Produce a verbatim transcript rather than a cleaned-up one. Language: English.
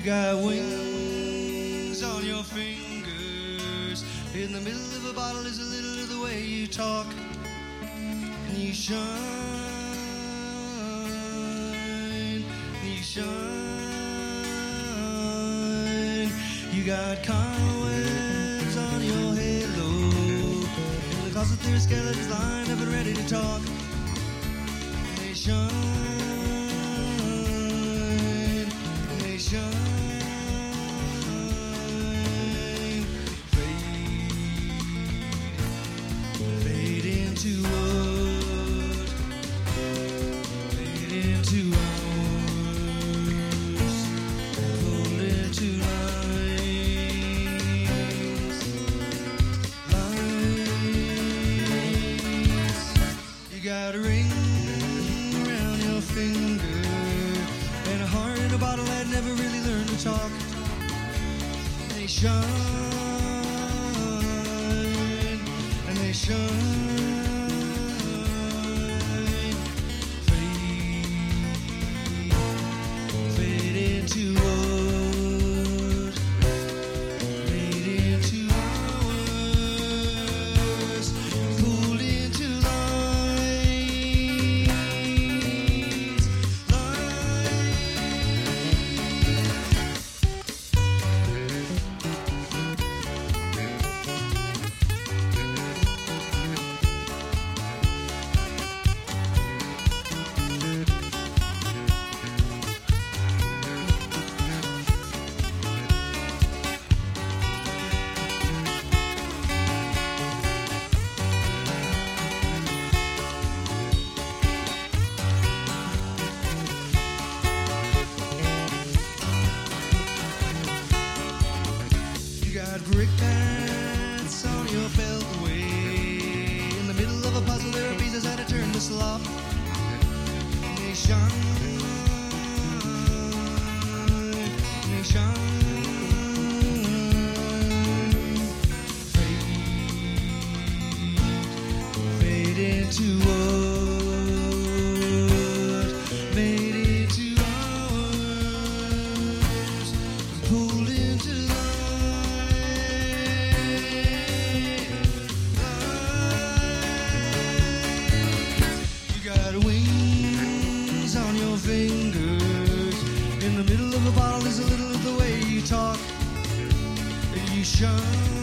got wings on your fingers. In the middle of a bottle is a little of the way you talk. And you shine, you shine. You got cobwebs on your halo. In the closet there are skeletons lined up and ready to talk. And they shine, and they shine. Into what? Fade into hours. Pulled into lines. Lines. You got a ring around your finger and a heart in a bottle that never really learned to talk. They shine and they shine. Brick bats on your beltway. In the middle of a puzzle there are pieces that are turned to slop. And they shine, and they shine. Fade, fade into what? Made into ours. Pulled into life. Fingers in the middle of a bottle is a little of the way you talk, and you shine.